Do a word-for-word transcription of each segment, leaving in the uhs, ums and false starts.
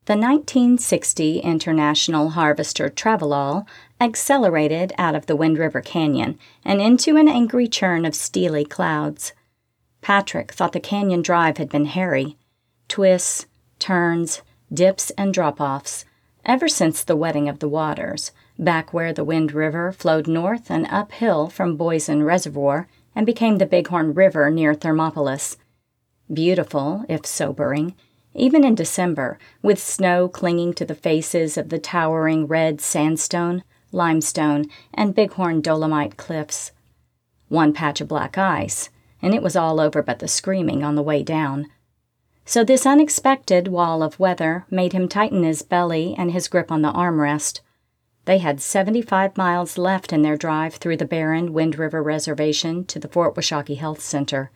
The nineteen sixty International Harvester Travelall accelerated out of the Wind River Canyon and into an angry churn of steely clouds. Patrick thought the canyon drive had been hairy. Twists, turns, dips, and drop-offs, ever since the wetting of the waters, back where the Wind River flowed north and uphill from Boysen Reservoir and became the Bighorn River near Thermopolis. Beautiful, if sobering, even in December, with snow clinging to the faces of the towering red sandstone, limestone, and Bighorn dolomite cliffs. One patch of black ice, and it was all over but the screaming on the way down. So this unexpected wall of weather made him tighten his belly and his grip on the armrest. They had seventy-five miles left in their drive through the barren Wind River Reservation to the Fort Washakie Health Center.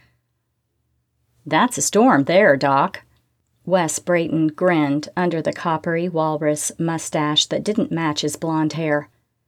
"That's a storm there, Doc." Wes Brayton grinned under the coppery walrus mustache that didn't match his blonde hair.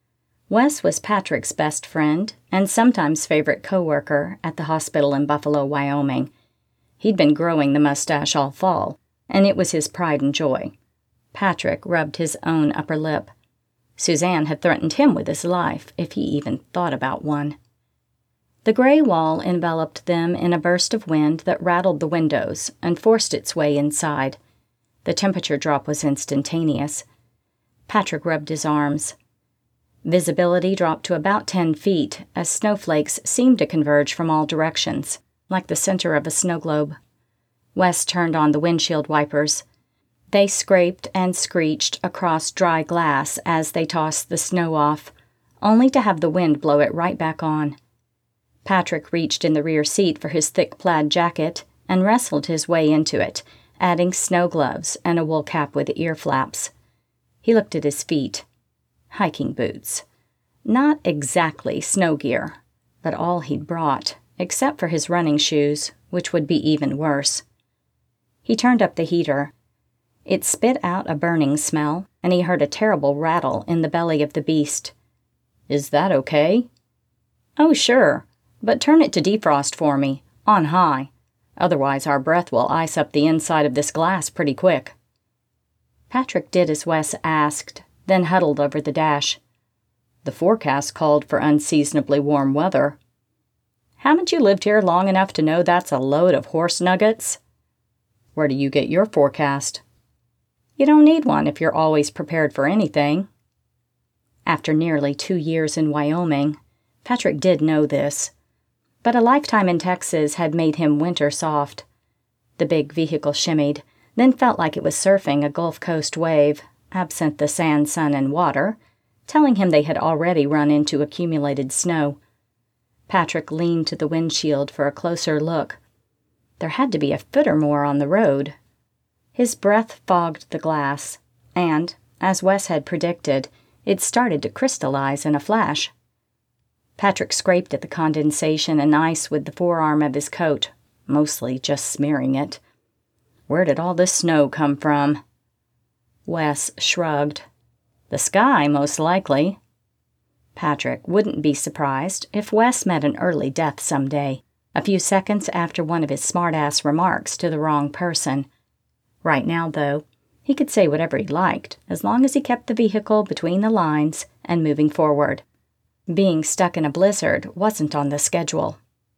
Wes was Patrick's best friend and sometimes favorite co-worker at the hospital in Buffalo, Wyoming. He'd been growing the mustache all fall, and it was his pride and joy. Patrick rubbed his own upper lip. Suzanne had threatened him with his life if he even thought about one. The gray wall enveloped them in a burst of wind that rattled the windows and forced its way inside. The temperature drop was instantaneous. Patrick rubbed his arms. Visibility dropped to about ten feet as snowflakes seemed to converge from all directions, like the center of a snow globe. Wes turned on the windshield wipers. They scraped and screeched across dry glass as they tossed the snow off, only to have the wind blow it right back on. Patrick reached in the rear seat for his thick plaid jacket and wrestled his way into it, adding snow gloves and a wool cap with ear flaps. He looked at his feet. Hiking boots. Not exactly snow gear, but all he'd brought, except for his running shoes, which would be even worse. He turned up the heater. It spit out a burning smell, and he heard a terrible rattle in the belly of the beast. "Is that okay?" "Oh, sure. But turn it to defrost for me, on high. Otherwise our breath will ice up the inside of this glass pretty quick." Patrick did as Wes asked, then huddled over the dash. "The forecast called for unseasonably warm weather." "Haven't you lived here long enough to know that's a load of horse nuggets?" "Where do you get your forecast?" "You don't need one if you're always prepared for anything." After nearly two years in Wyoming, Patrick did know this. But a lifetime in Texas had made him winter soft. The big vehicle shimmied, then felt like it was surfing a Gulf Coast wave, absent the sand, sun, and water, telling him they had already run into accumulated snow. Patrick leaned to the windshield for a closer look. There had to be a foot or more on the road. His breath fogged the glass, and, as Wes had predicted, it started to crystallize in a flash. Patrick scraped at the condensation and ice with the forearm of his coat, mostly just smearing it. Where did all this snow come from? Wes shrugged. The sky, most likely. Patrick wouldn't be surprised if Wes met an early death someday, a few seconds after one of his smart-ass remarks to the wrong person. Right now, though, he could say whatever he liked, as long as he kept the vehicle between the lines and moving forward. Being stuck in a blizzard wasn't on the schedule.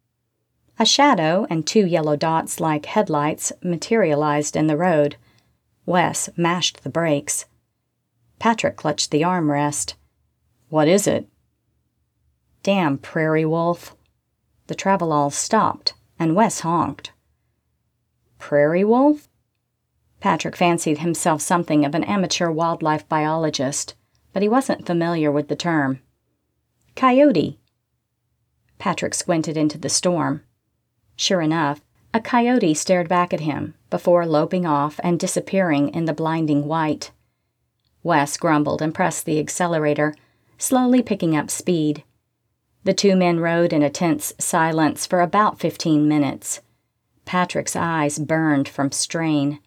A shadow and two yellow dots like headlights materialized in the road. Wes mashed the brakes. Patrick clutched the armrest. "What is it?" "Damn prairie wolf." The Travelall stopped, and Wes honked. "Prairie wolf?" Patrick fancied himself something of an amateur wildlife biologist, but he wasn't familiar with the term. "Coyote." Patrick squinted into the storm. Sure enough, a coyote stared back at him before loping off and disappearing in the blinding white. Wes grumbled and pressed the accelerator, slowly picking up speed. The two men rode in a tense silence for about fifteen minutes. Patrick's eyes burned from strain.